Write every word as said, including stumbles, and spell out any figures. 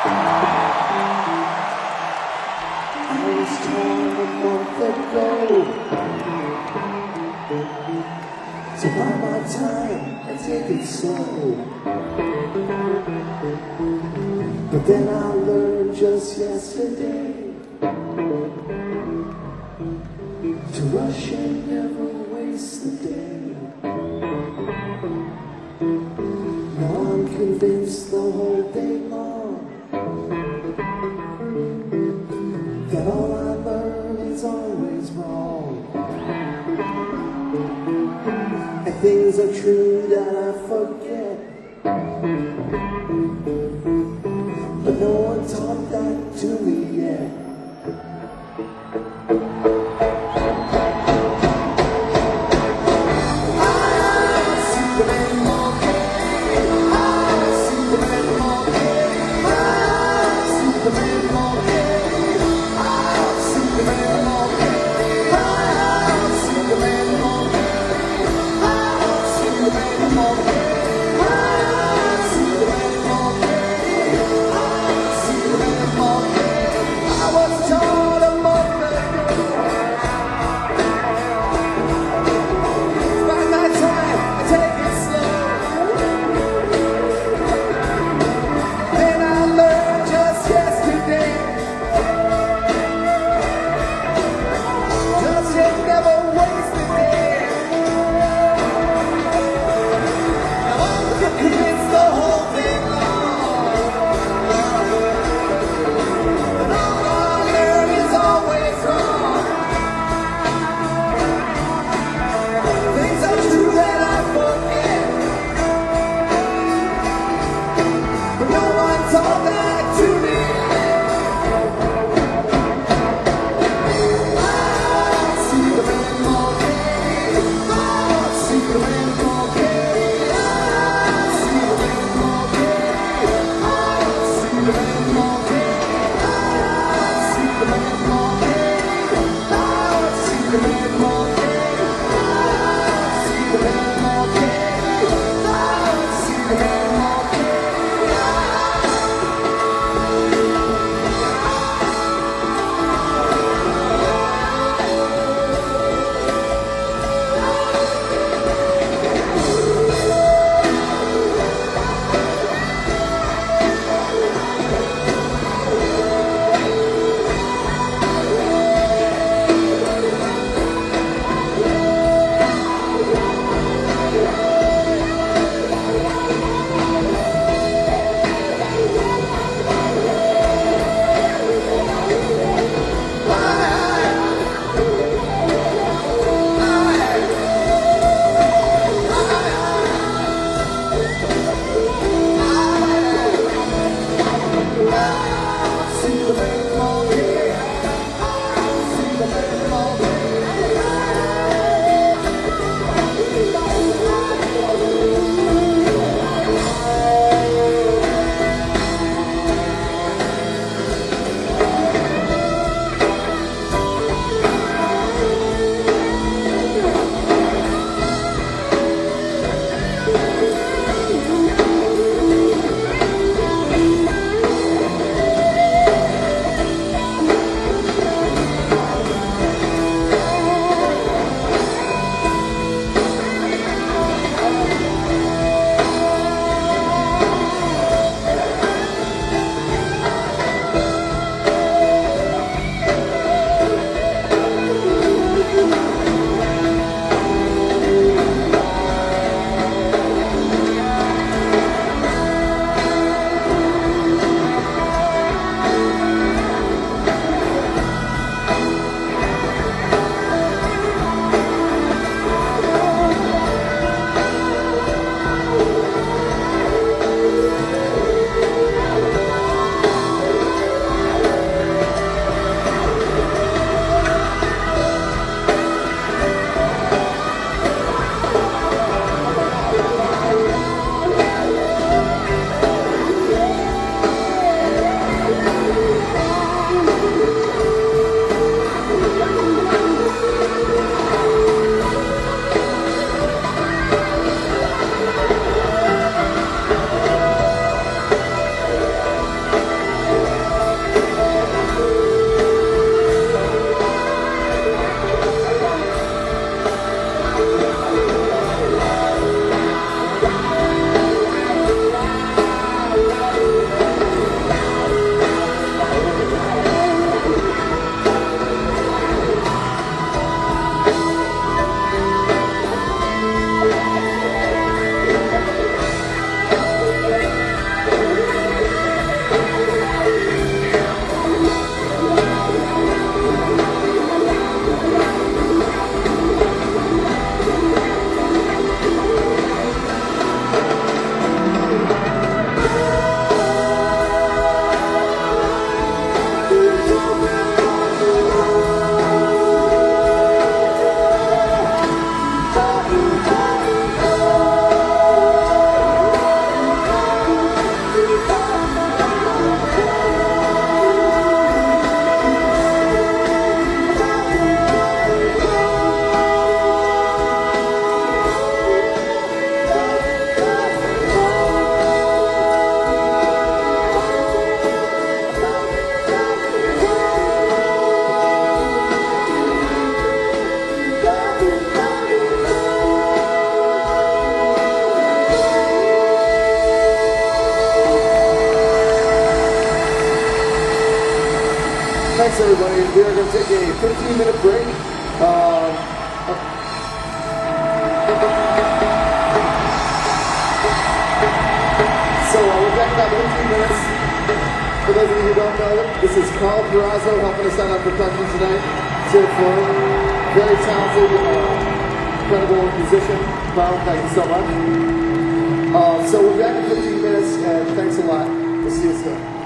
So buy my time and take it slow. But then I learned just yesterday to rush and never waste the day. Now I'm convinced the whole day long that all I learn is always wrong. And things are true that I forget, but no one taught that to me yet. Thanks, everybody. We are going to take a fifteen minute break. Uh, so uh, we're back in about fifteen minutes. For those of you who don't know, this is Carl Perazzo helping us out on percussion tonight. Sid Floyd, very talented, uh, incredible musician. Carl, thank you so much. Uh, so we're back in fifteen minutes, and thanks a lot. We'll see you soon.